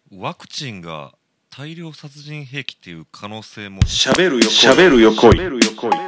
ワクチンが大量殺人兵器っていう可能性も喋るよ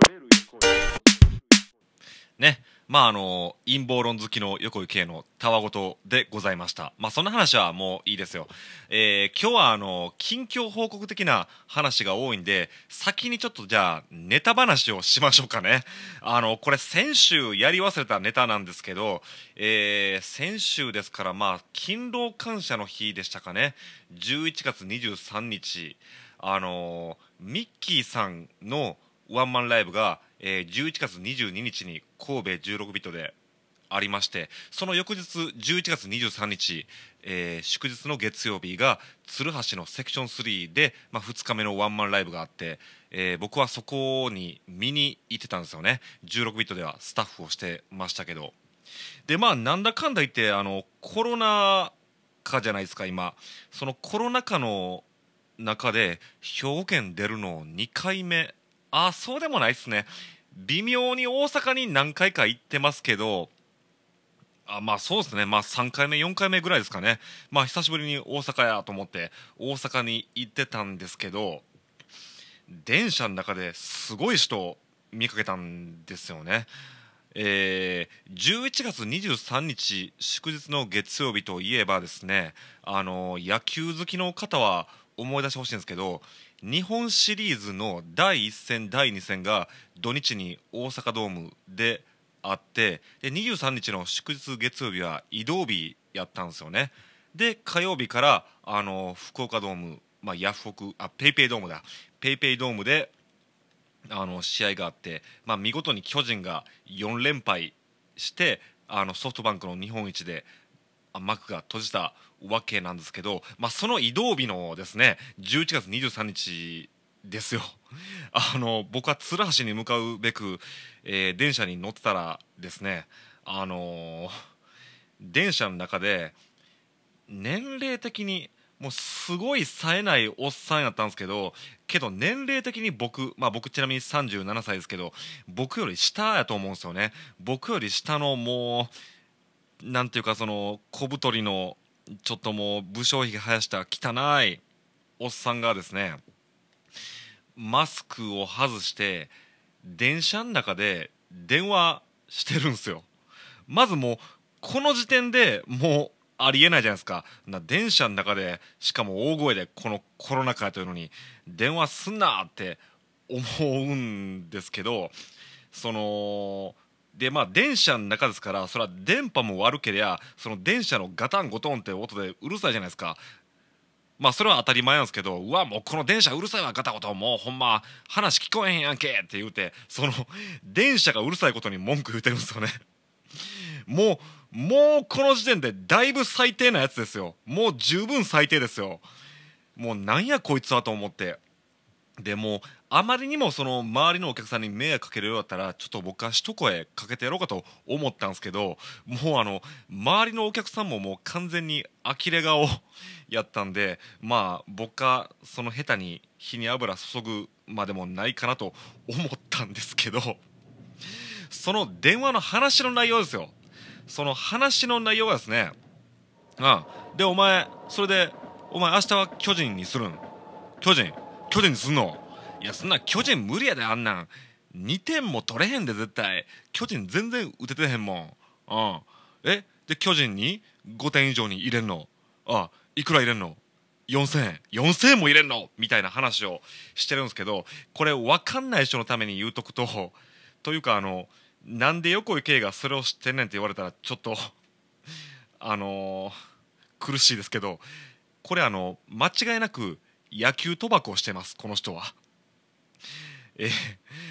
ね。陰謀論好きの横井圭のたわごとでございました。そんな話はもういいですよ。今日は近況報告的な話が多いんで、先にちょっとじゃあネタ話をしましょうかね。これ先週やり忘れたネタなんですけど、先週ですから勤労感謝の日でしたかね。11月23日、ミッキーさんのワンマンライブが、11月22日に神戸16ビットでありまして、その翌日11月23日、祝日の月曜日が鶴橋のセクション3で、2日目のワンマンライブがあって、僕はそこに見に行ってたんですよね。16ビットではスタッフをしてましたけど、でなんだかんだ言ってコロナ禍じゃないですか今。そのコロナ禍の中で兵庫県出るの2回目。そうでもないっすね。微妙に大阪に何回か行ってますけど、そうですね。3回目4回目ぐらいですかね。久しぶりに大阪やと思って大阪に行ってたんですけど、電車の中ですごい人を見かけたんですよね。11月23日祝日の月曜日といえばですね、野球好きの方は思い出してほしいんですけど、日本シリーズの第1戦第2戦が土日に大阪ドームであって、で23日の祝日月曜日は移動日やったんですよね。で火曜日から福岡ドーム、ヤフオクペイペイドームだ、ペイペイドームで試合があって、見事に巨人が4連敗してソフトバンクの日本一で幕が閉じたわけなんですけど、その移動日のですね11月23日ですよ。僕は鶴橋に向かうべく、電車に乗ってたらですね、電車の中で年齢的にもうすごい冴えないおっさんやったんですけど、年齢的に僕ちなみに37歳ですけど、僕より下やと思うんですよね。僕より下のもうなんていうか、その小太りのちょっともう武将髭生やした汚いおっさんがですね、マスクを外して電車の中で電話してるんですよ。まずもうこの時点でもうありえないじゃないですか。電車の中でしかも大声でこのコロナ禍というのに電話すんなって思うんですけど、その電車の中ですから、それは電波も悪けりゃその電車のガタンゴトンって音でうるさいじゃないですか。それは当たり前なんですけど、うわもうこの電車うるさいわガタゴトン、もうほんま話聞こえへんやんけって言うて、その電車がうるさいことに文句言うてるんですよね。もうこの時点でだいぶ最低なやつですよ。もう十分最低ですよ。もうなんやこいつはと思って。でもあまりにもその周りのお客さんに迷惑かけるようだったら、ちょっと僕は一声かけてやろうかと思ったんですけど、もう周りのお客さんももう完全に呆れ顔やったんで、僕はその下手に火に油注ぐまでもないかなと思ったんですけど、その電話の話の内容ですよ。その話の内容がですね、でそれでお前明日は巨人にするん？巨人にすんの？いやそんな巨人無理やで、あんなん2点も取れへんで絶対。巨人全然打ててへんもん。で巨人に5点以上に入れんの？いくら入れんの？4000円。4000円も入れんのみたいな話をしてるんですけど、これ分かんない人のために言うとくと、というかなんで横井圭がそれを知ってんねんって言われたらちょっとあのー苦しいですけど、これ間違いなく野球賭博をしてますこの人は。えー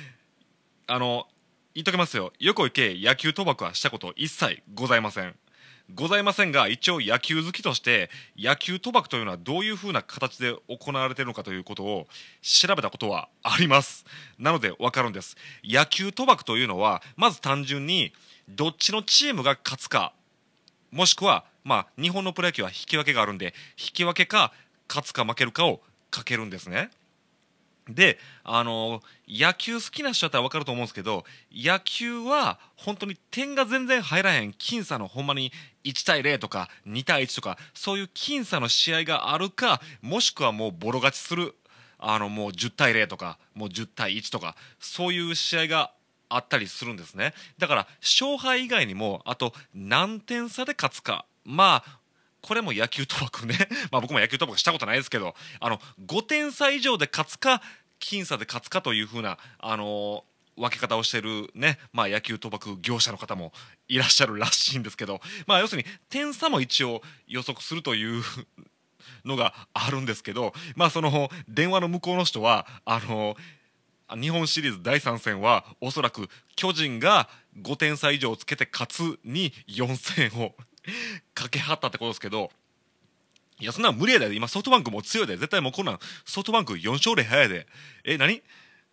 言っときますよ、横井圭野球賭博はしたこと一切ございません。が、一応野球好きとして野球賭博というのはどういう風な形で行われているのかということを調べたことはあります。なので分かるんです。野球賭博というのはまず単純にどっちのチームが勝つか、もしくは日本のプロ野球は引き分けがあるんで、引き分けか勝つか負けるかをかけるんですね。 で野球好きな人だったら分かると思うんですけど、野球は本当に点が全然入らへん僅差の、ほんまに1対0とか2対1とか、そういう僅差の試合があるか、もしくはもうボロ勝ちする、もう10対0とかもう10対1とか、そういう試合があったりするんですね。だから勝敗以外にも、あと何点差で勝つか、まあこれも野球賭博ねまあ僕も野球賭博したことないですけど、5点差以上で勝つか僅差で勝つかという風な、分け方をしているね、まあ、野球賭博業者の方もいらっしゃるらしいんですけど、まあ、要するに点差も一応予測するというのがあるんですけど、まあ、その電話の向こうの人は日本シリーズ第3戦はおそらく巨人が5点差以上つけて勝つに4000円をかけはったってことですけど、いやそんなん無理やで。今ソフトバンクもう強いで、絶対もうこんなんソフトバンク4勝0敗やで。何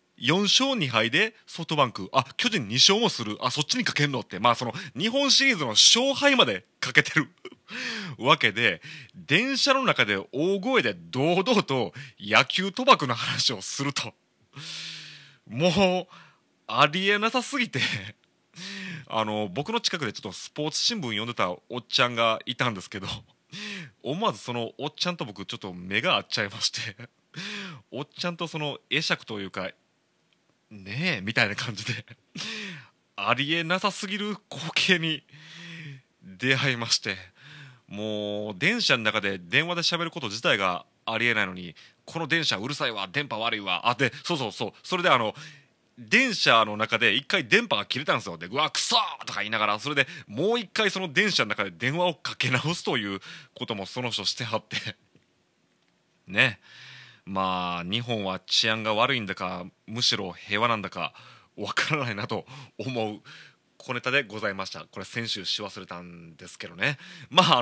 4勝2敗でソフトバンク、巨人2勝もする、そっちにかけんのって、まあその日本シリーズの勝敗までかけてるわけで、電車の中で大声で堂々と野球賭博の話をすると、もうありえなさすぎて僕の近くでちょっとスポーツ新聞読んでたおっちゃんがいたんですけど、思わずそのおっちゃんと僕ちょっと目が合っちゃいましておっちゃんとその会釈というか、ねえみたいな感じでありえなさすぎる光景に出会いまして、もう電車の中で電話で喋ること自体がありえないのに、この電車うるさいわ、電波悪いわ、でそうそうそう、それで電車の中で一回電波が切れたんですよ。で、うわクソーとか言いながら、それでもう一回その電車の中で電話をかけ直すということもその人してはってね。まあ日本は治安が悪いんだかむしろ平和なんだかわからないなと思う小ネタでございました。これ先週し忘れたんですけどね。まあ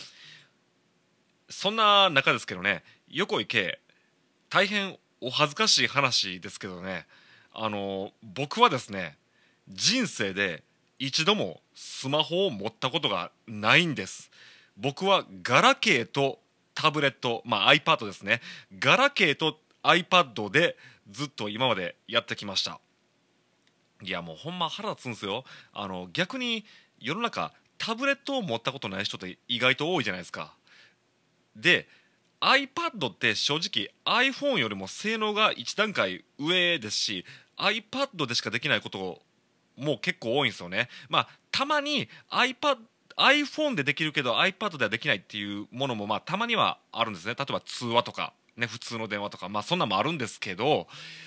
そんな中ですけどね、横井圭、大変お恥ずかしい話ですけどね、僕はですね、人生で一度もスマホを持ったことがないんです。僕はガラケーとタブレット、まあ iPad ですね、ガラケーと iPad でずっと今までやってきました。いやもうほんま腹立つんですよ。逆に世の中タブレットを持ったことない人って意外と多いじゃないですか。で iPad って正直 iPhone よりも性能が一段階上ですし、 iPad でしかできないこともう結構多いんですよね。まあたまに iPhone でできるけど iPad ではできないっていうものもまあたまにはあるんですね。例えば通話とかね、普通の電話とか、まあそんなんもあるんですけど、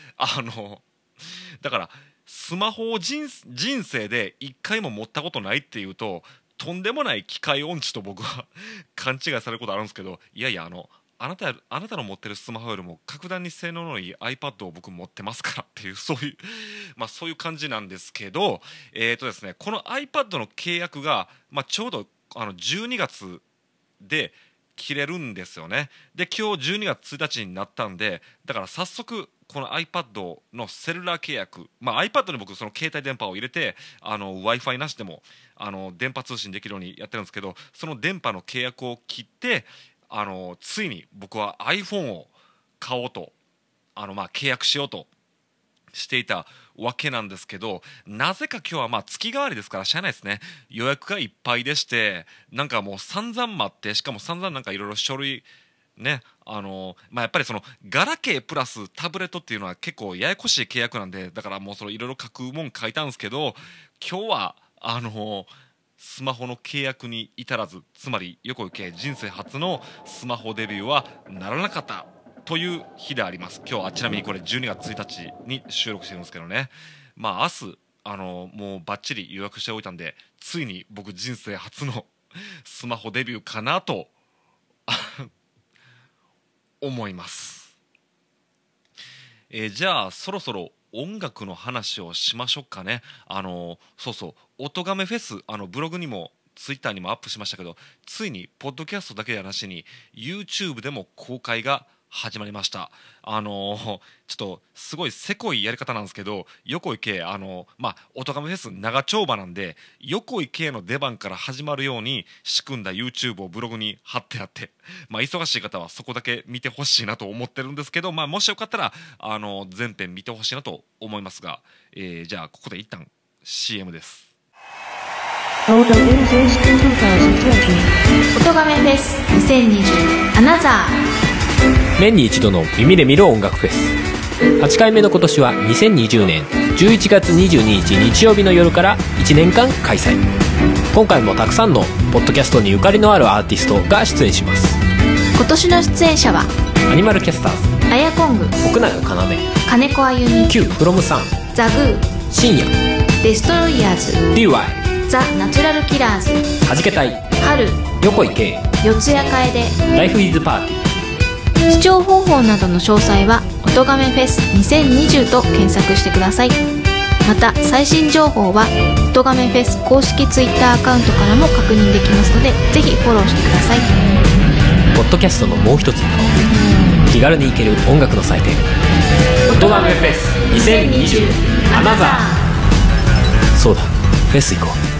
だからスマホを人生で一回も持ったことないっていうと、とんでもない機械音痴と僕は勘違いされることあるんですけど、いやいやあなたの持ってるスマホよりも格段に性能のいい iPad を僕持ってますからっていう、そういうまあそういう感じなんですけど、ですね、この iPad の契約が、まあ、ちょうど12月で切れるんですよね。で今日12月1日になったんで、だから早速この iPad のセルラー契約、まあ、iPad に僕その携帯電波を入れてWi-Fi なしでも電波通信できるようにやってるんですけど、その電波の契約を切ってついに僕は iPhone を買おうとまあ契約しようとしていたわけなんですけど、なぜか今日はまあ月替わりですからしゃあないですね。予約がいっぱいでして、なんかもう散々待って、しかも散々なんかいろいろ書類ね、まあ、やっぱりそのガラケープラスタブレットっていうのは結構ややこしい契約なんで、だからもうそれいろいろ書くもん書いたんですけど、今日はスマホの契約に至らず、つまり横井圭人生初のスマホデビューはならなかったという日であります。今日はちなみにこれ12月1日に収録してるんですけどね、まあ明日もうバッチリ予約しておいたんで、ついに僕人生初のスマホデビューかなと思います。じゃあそろそろ音楽の話をしましょうかね。そうそう、音亀フェスブログにもツイッターにもアップしましたけど、ついにポッドキャストだけじゃなしに YouTube でも公開が始まりました。ちょっとすごいせこいやり方なんですけど、横井圭おとがめフェス長丁場なんで、横井圭の出番から始まるように仕組んだ YouTube をブログに貼ってあって、忙しい方はそこだけ見てほしいなと思ってるんですけど、もしよかったら全編見てほしいなと思いますが、じゃあここで一旦 CM です。 音亀フェス2020アナザー。 年に一度の耳で見る音楽フェス。8回目の今年は2020年11月22日日曜日の夜から1年間開催。今回もたくさんのポッドキャストにゆかりのあるアーティストが出演します。 今年の出演者はアニマルキャスターズ、 アヤコング、 奥永要、 金子あゆみ、 Q フロムさん、 ザグー、 深夜、 デストロイヤーズ、 DY、 ザ・ナチュラルキラーズ、 はじけたい、 春、 横井圭、 四谷楓、 ライフイズパーティー。 視聴方法などの詳細は音亀フェス2020と検索してください。また最新情報は音亀フェス公式 Twitter アカウントからも確認できますので、ぜひフォローしてください。 ポッドキャストのもう一つの顔、気軽に行ける音楽の祭典、音亀フェス2020アナザー。そうだ、フェス行こう。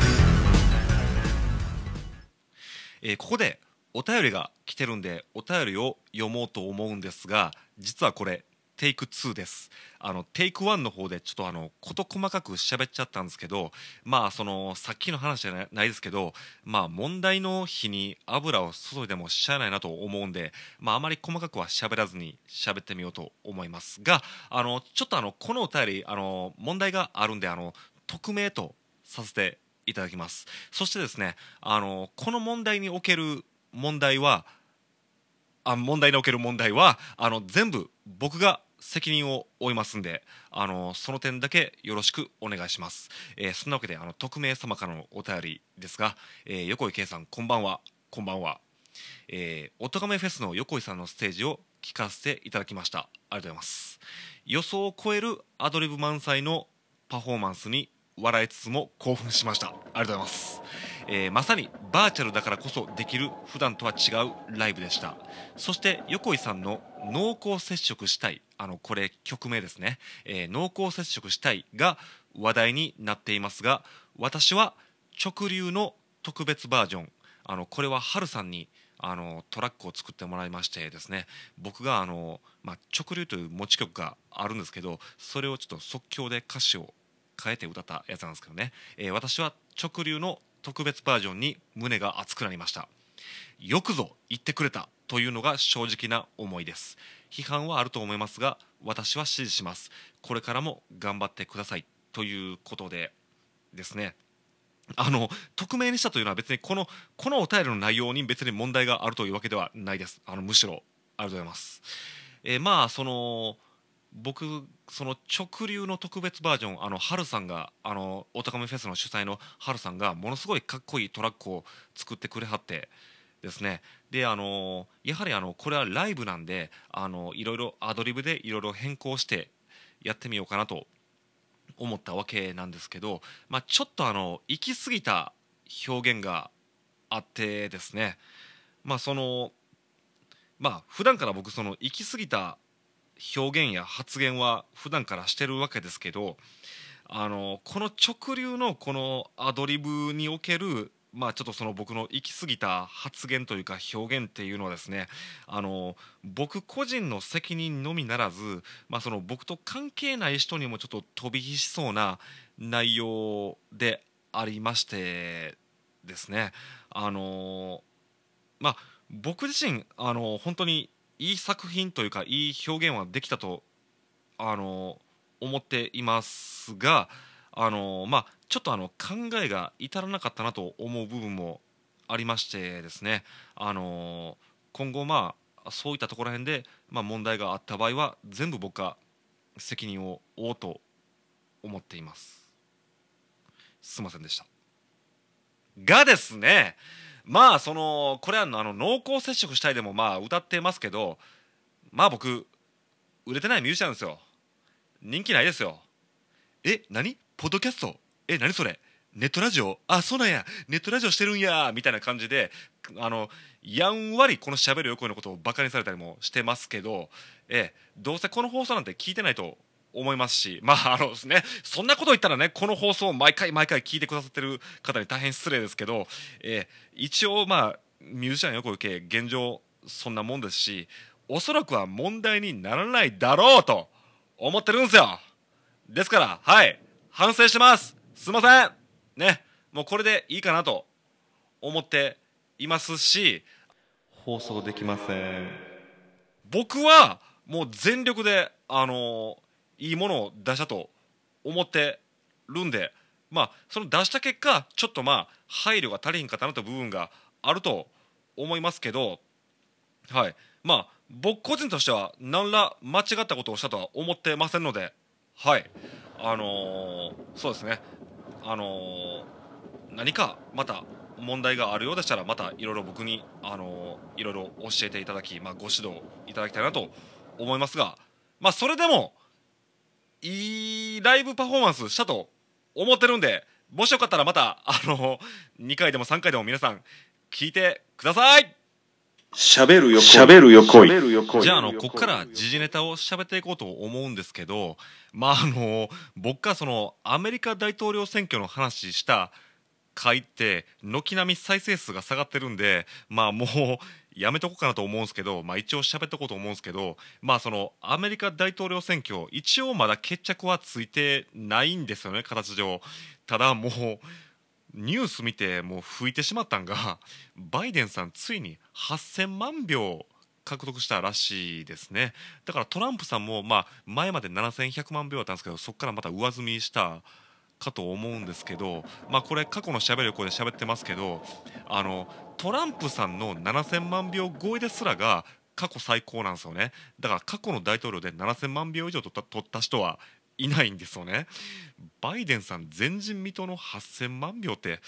ここでお便りが来てるんでお便りを読もうと思うんですが、実はこれテイク2です。テイク1の方でちょっと事細かく喋っちゃったんですけど、さっきの話じゃないですけど、問題の火に油を注いでもしゃあないなと思うんで、あまり細かくは喋らずに喋ってみようと思いますが、ちょっとこのお便り問題があるんで匿名とさせていただきます。そしてですね、この問題における問題は全部僕が責任を負いますんで、その点だけよろしくお願いします。そんなわけで匿名様からのお便りですが、横井圭さんこんばんは。こんばんは。音亀フェスの横井さんのステージを聞かせていただきました。ありがとうございます。予想を超えるアドリブ満載のパフォーマンスに笑いつつも興奮しました。ありがとうございます。まさにバーチャルだからこそできる普段とは違うライブでした。そして横井さんの濃厚接触したい、これ曲名ですね、濃厚接触したいが話題になっていますが、私は直流の特別バージョン、これは春さんにトラックを作ってもらいましてですね、僕が直流という持ち曲があるんですけど、それをちょっと即興で歌詞を変えて歌ったやつなんですけどね、私は直流の特別バージョンに胸が熱くなりました。よくぞ言ってくれたというのが正直な思いです。批判はあると思いますが私は支持します。これからも頑張ってくださいということでですね、匿名にしたというのは別にこのお便りの内容に別に問題があるというわけではないです。むしろありがとうございます。僕その直流の特別バージョン、春さんがオタカメフェスの主催の春さんがものすごいかっこいいトラックを作ってくれはってですね、でやはりこれはライブなんでいろいろアドリブでいろいろ変更してやってみようかなと思ったわけなんですけど、ちょっと行き過ぎた表現があってですね、普段から僕その行き過ぎた表現や発言は普段からしてるわけですけど、この直流のこのアドリブにおけるちょっとその僕の行き過ぎた発言というか表現っていうのはですね、僕個人の責任のみならず、その僕と関係ない人にもちょっと飛び火しそうな内容でありましてですね、僕自身本当にいい作品というかいい表現はできたと思っていますが、ちょっと考えが至らなかったなと思う部分もありましてですね、今後そういったところら辺で、問題があった場合は全部僕が責任を負おうと思っています。すいませんでした。がですね、これは濃厚接触したいでも歌ってますけど、僕売れてないミュージシャンですよ。人気ないですよ。何ポッドキャスト何それネットラジオ、あ、そうなんや、ネットラジオしてるんやみたいな感じで、やんわりこのしゃべる横井のことをバカにされたりもしてますけど、どうせこの放送なんて聞いてないと思いますし、まあね、そんなこと言ったらね、この放送を毎回聞いてくださってる方に大変失礼ですけど、一応まあミュージシャン横井系現状そんなもんですし、おそらくは問題にならないだろうと思ってるんですよ。ですからはい反省してます。すいませんね、もうこれでいいかなと思っていますし、放送できません。僕はもう全力でいいものを出したと思ってるんで、まあその出した結果ちょっとまあ配慮が足りひんかったなという部分があると思いますけど、はい、まあ僕個人としては何ら間違ったことをしたとは思ってませんので、はい、そうですね、何かまた問題があるようでしたらまたいろいろ僕にいろいろ教えていただき、まあ、ご指導いただきたいなと思いますが、まあそれでもいいライブパフォーマンスしたと思ってるんで、もしよかったらまた2回でも3回でも皆さん聞いてください。 喋るよこい。 じゃあここから時事ネタを喋っていこうと思うんですけど、まあ僕がそのアメリカ大統領選挙の話した回って軒並み再生数が下がってるんで、まあもうやめとこうかなと思うんですけど、まあ一応喋っとこうと思うんですけど、まあそのアメリカ大統領選挙一応まだ決着はついてないんですよね、形上。ただもうニュース見てもう吹いてしまったんが、バイデンさんついに8000万票獲得したらしいですね。だからトランプさんもまあ前まで7100万票だったんですけど、そこからまた上積みしたかと思うんですけど、まあこれ過去のしゃべる声で喋ってますけど、トランプさんの7000万票超えですらが過去最高なんですよね。だから過去の大統領で7000万票以上取った人はいないんですよね。バイデンさん前人未到の8000万票って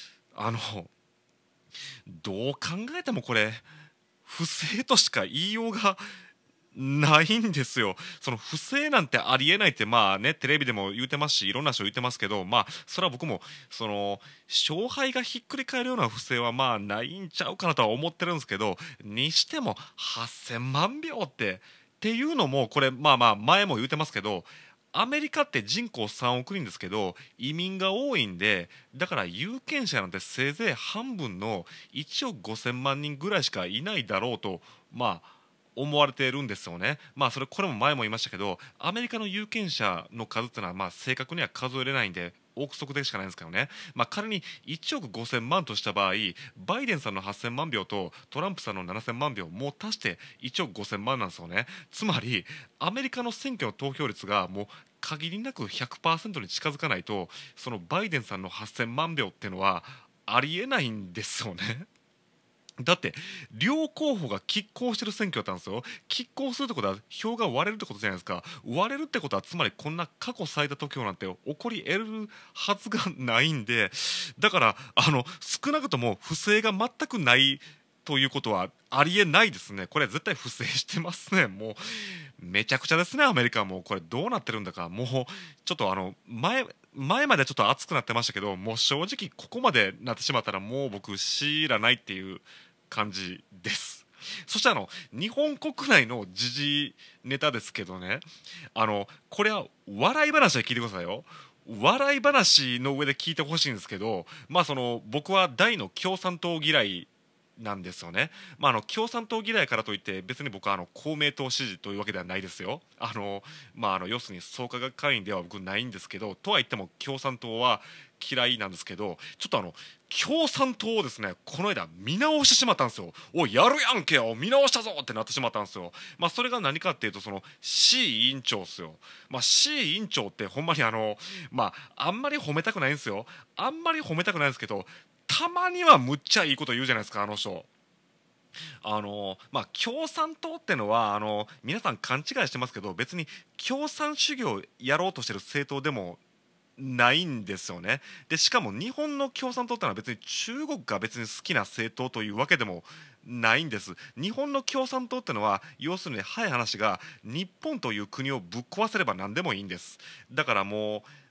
どう考えてもこれ不正としか言いようがないんですよ。その不正なんてありえないってまあねテレビでも言うてますし、いろんな人言ってますけど、まあそれは僕もその勝敗がひっくり返るような不正はまあないんちゃうかなとは思ってるんですけど、にしても8000万票っていうのもこれまあまあ前も言うてますけど、アメリカって人口3億人ですけど移民が多いんで、だから有権者なんてせいぜい半分の1億5000万人ぐらいしかいないだろうとまあ思われているんですよね。まあこれも前も言いましたけど、アメリカの有権者の数っていうのはまあ正確には数えれないんで憶測でしかないんですけどね、まあ、仮に1億5000万とした場合、バイデンさんの8000万票とトランプさんの7000万票もう足して1億5000万なんですよね。つまりアメリカの選挙の投票率がもう限りなく 100% に近づかないと、そのバイデンさんの8000万票っていうのはありえないんですよね。だって両候補が拮抗してる選挙だったんですよ。拮抗するってことは票が割れるってことじゃないですか。割れるってことはつまりこんな過去最多得票なんて起こり得るはずがないんで、だから少なくとも不正が全くないということはありえないですね。これ絶対不正してますね。もうめちゃくちゃですね。アメリカもこれどうなってるんだか、もうちょっと前までちょっと熱くなってましたけど、もう正直ここまでなってしまったらもう僕知らないっていう感じです。そして日本国内の時事ネタですけどね、これは笑い話で聞いてくださいよ。笑い話の上で聞いてほしいんですけど、まあ僕は大の共産党嫌いなんですよね。まあ、共産党嫌いからといって別に僕は公明党支持というわけではないですよ。要するに創価学会員では僕ないんですけど、とは言っても共産党は嫌いなんですけど、ちょっと共産党をですねこの間見直してしまったんですよ。おいやるやんけよ、見直したぞってなってしまったんですよ。まあそれが何かっていうと、その C 委員長ですよ。まあ C 委員長ってほんまにまああんまり褒めたくないんですよ。あんまり褒めたくないんですけど、たまにはむっちゃいいこと言うじゃないですか、あの人。まあ、共産党ってのは皆さん勘違いしてますけど、別に共産主義をやろうとしてる政党でもないんですよね。でしかも日本の共産党ってのは別に中国が別に好きな政党というわけでもないんです。日本の共産党ってのは要するに早い話が日本という国をぶっ壊せれば何でもいいんです。だからもう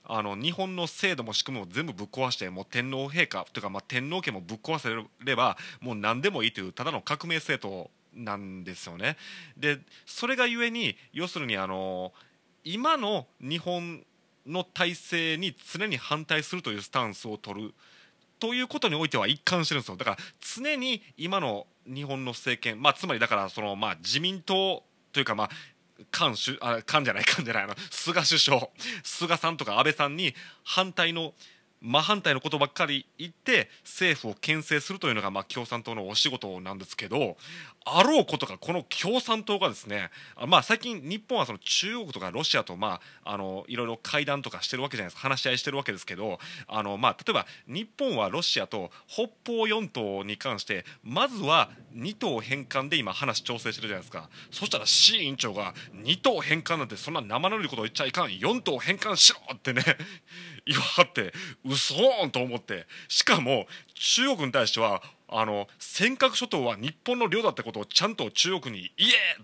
日本の制度も仕組みも全部ぶっ壊して、もう天皇陛下というか、天皇家もぶっ壊せればもう何でもいいというただの革命政党なんですよね。でそれがゆえに要するに今の日本の体制に常に反対するというスタンスを取るということにおいては一貫してるんですよ。だから常に今の日本の政権、つまりだから自民党というか菅じゃない菅首相、菅さんとか安倍さんに反対の真反対のことばっかり言って政府を牽制するというのが共産党のお仕事なんですけど、あろうことかこの共産党がですね、最近日本はその中国とかロシアといろいろ会談とかしてるわけじゃないですか、話し合いしてるわけですけど、例えば日本はロシアと北方四島に関してまずは2島返還で今話調整してるじゃないですか。そしたら志位委員長が2島返還なんてそんな生ぬるいこと言っちゃいかん、4島返還しろってね言わはって、嘘ーんと思って、しかも中国に対しては尖閣諸島は日本の領だってことをちゃんと中国に言えって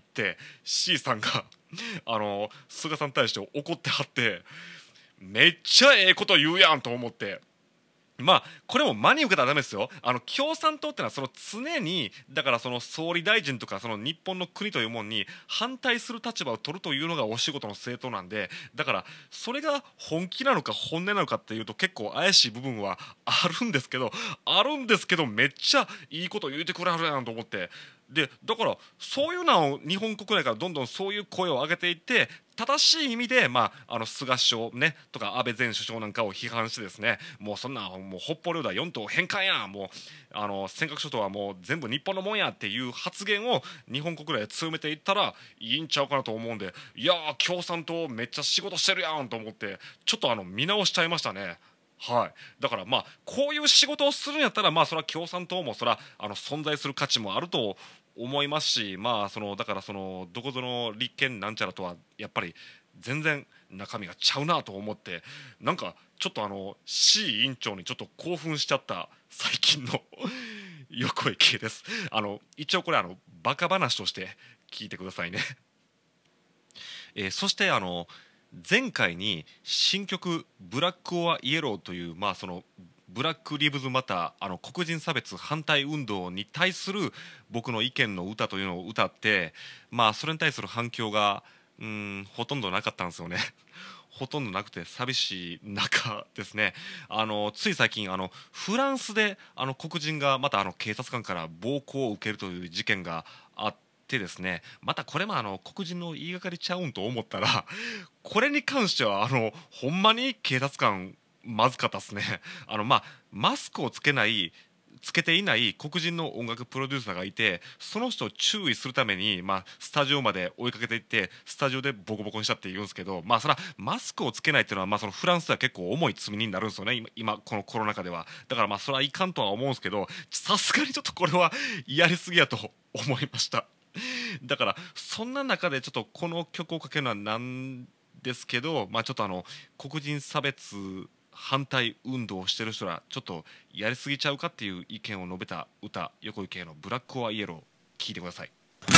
C さんが菅さんに対して怒ってはって、めっちゃええこと言うやんと思って。これも真に受けたらダメですよ。共産党ってのは常にだから総理大臣とか日本の国というものに反対する立場を取るというのがお仕事の政党なんで、だからそれが本気なのか本音なのかっていうと結構怪しい部分はあるんですけどめっちゃいいこと言うてくれはるやんと思って、でだからそういうのを日本国内からどんどんそういう声を上げていって、正しい意味で、菅首相、ね、とか安倍前首相なんかを批判してですね、もうそんなもう北方領土は4島返還や、もう尖閣諸島はもう全部日本のもんやっていう発言を日本国内で強めていったらいいんちゃうかなと思うんで、いやー共産党めっちゃ仕事してるやんと思ってちょっと見直しちゃいましたね。はい、だからこういう仕事をするんやったらそれは共産党もそれは存在する価値もあると思いますし、だからどこぞの立憲なんちゃらとはやっぱり全然中身がちゃうなと思って、なんかちょっとC 委員長にちょっと興奮しちゃった最近の横井圭です。一応これバカ話として聞いてくださいね。そして前回に新曲「ブラック・オア・イエロー」というブラック・リブズ・マター黒人差別反対運動に対する僕の意見の歌というのを歌って、それに対する反響がほとんどなかったんですよね。ほとんどなくて寂しい中ですね、つい最近フランスで黒人がまた警察官から暴行を受けるという事件があってですね、またこれも黒人の言いがかりちゃうんと思ったら、これに関してはほんまに警察官まずかったですね。マスクをつけていない黒人の音楽プロデューサーがいて、その人を注意するために、スタジオまで追いかけていってスタジオでボコボコにしたって言うんですけど、それはマスクをつけないっていうのは、そのフランスでは結構重い罪になるんですよね、今このコロナ禍では。だからそれはいかんとは思うんですけど、さすがにちょっとこれはやりすぎやと思いました。だからそんな中でちょっとこの曲をかけるのはなんですけど、ちょっと黒人差別反対運動をしてる人らちょっとやりすぎちゃうかっていう意見を述べた歌、横井圭のブラック・オア・イエロー、聴いてください。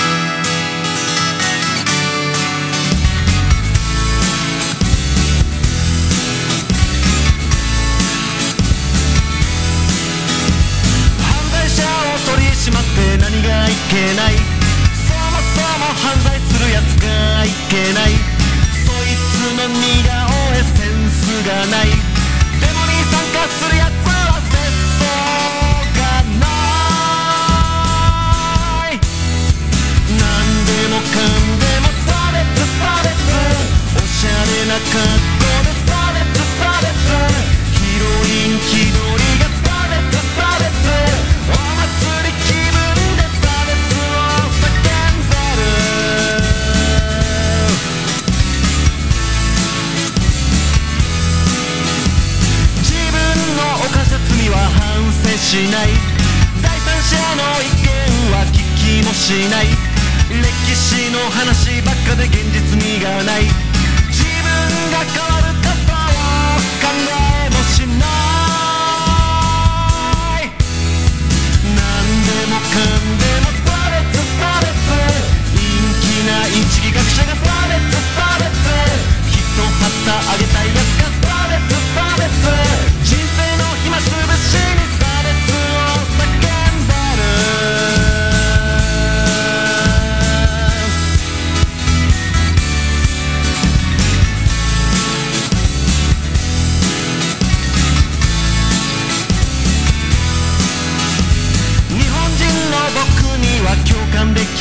犯罪者を取り締まって何がいけない、そもそも犯罪するやつがいけない、そいつの似顔絵センスがない、デモに参加するやつは節操がない、なんでもかんでも差別差別、おしゃれな格好で差別差別、ヒロイン気取りが差別差別、お祭り気分で差別を叫んでる、自分の犯した罪は反省しない、第三者の意見は聞きもしない、歴史の話ばっかで現実味がない、自分が変わることを考えもしない、なんでもかんでも差別差別、陰気な一義学者が差別差別、人旗あげたいやつが差別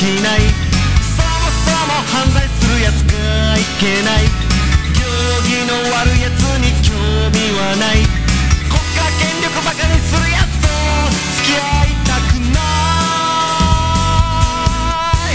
きない、そもそも犯罪するやつがいけない、行儀の悪いやつに興味はない、国家権力バカにするやつと付き合いたくない、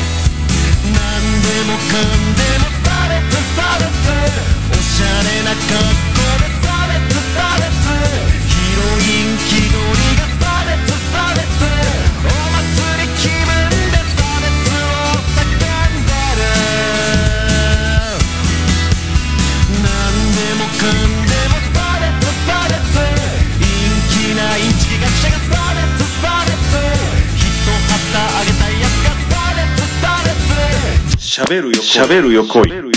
何でもかんでも差別差別、おしゃれな格好で差別差別、ヒロイン気取りが差別差別、お祭り気分で差別を叫んでる、何でもかんでも差別差別、陰気なインチキ学者が差別差別、人旗あげたいやつが差別差別、 しゃべるよ恋。